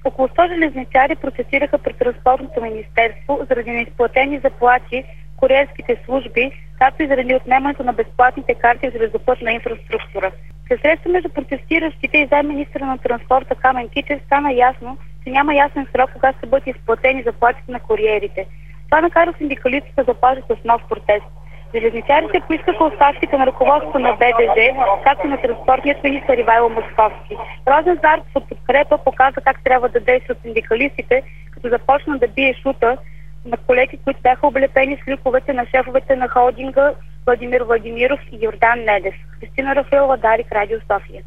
Около 100 железничари протестираха пред Транспортното министерство заради неизплатени заплати в куриерските служби, както и заради отнемането на безплатните карти в железопътна инфраструктура. След среща между протестиращите и заместник-министъра на транспорта Камен Кичев стана ясно, че няма ясен срок кога ще бъдат изплатени заплатите на куриерите. Това накара синдикалистите да започнат с нов протест. Железничарите поискаха оставките на ръководството на БДЖ, както на транспортният министър Ивайло Московски. Росен Зарков от подкрепа показа как трябва да действат синдикалистите, като започна да бие шута на колеги, които бяха облепени с люковете на шефовете на холдинга Владимир Владимиров и Йордан Недев. Кристина Рафаелова, Дарик, Радио София.